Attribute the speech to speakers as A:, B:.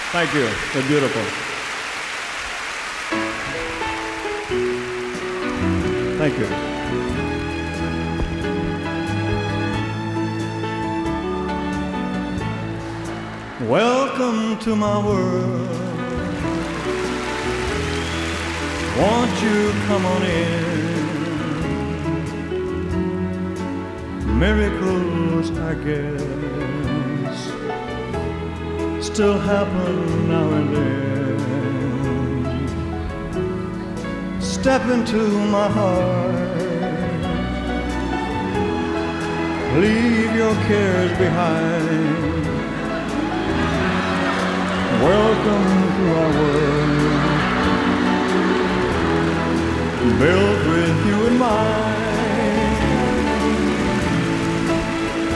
A: Thank you. They're beautiful. Thank you. Welcome to my world. Won't you come on in? Miracles, I guess, still happen now and then. Step into my heart, leave your cares behind. Welcome to our world, built with you in mind.